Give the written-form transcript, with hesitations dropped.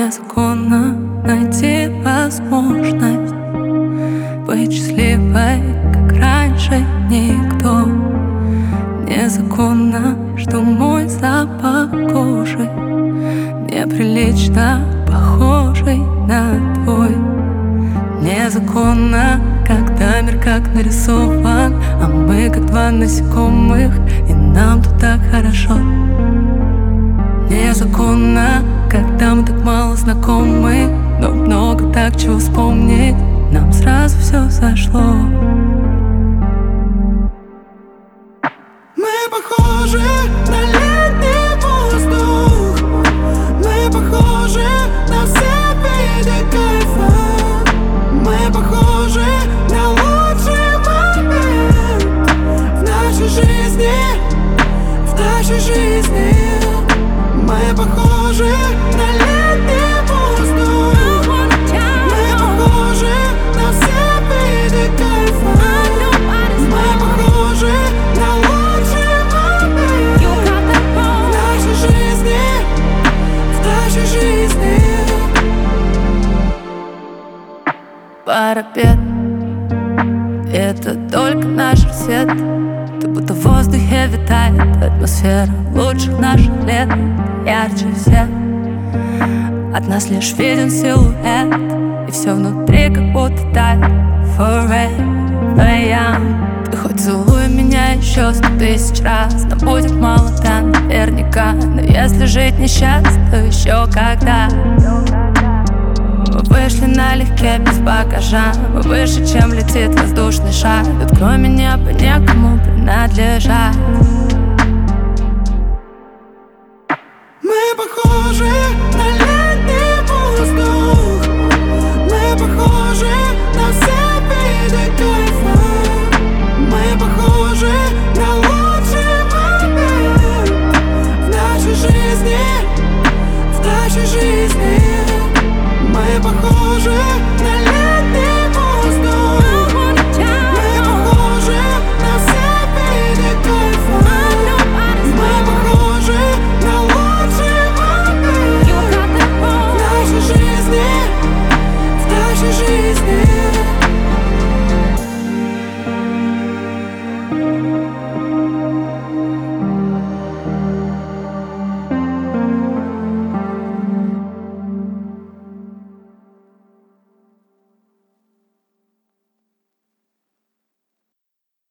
Незаконно найти возможность быть счастливой, как раньше никто. Незаконно, что мой запах кожи неприлично похожий на твой. Незаконно, когда мир как нарисован, а мы как два насекомых, и нам тут так хорошо. Незаконно, когда мы так мало знакомы, но много так чего вспомнить, нам сразу все зашло. Мы похожи на летний воздух, мы похожи на все виды кайфа, мы похожи на лучший момент в нашей жизни, в нашей жизни. Мы похожи на летний воздух, мы похожи на все виды кайфа, мы похожи на лучший момент в нашей жизни, в нашей жизни. Парапет — это только наш рассвет. Ты будто в воздухе витает атмосфера лучших наших лет. Ярче всех от нас лишь виден силуэт, и все внутри как будто тает. Forever young. Ты хоть целуй меня еще 100 000 раз, но будет мало, да, наверняка. Но если жить несчастно, то еще когда. Мы вышли налегке, без багажа, мы выше, чем летит воздушный шар. Тут кроме неба некому принадлежать.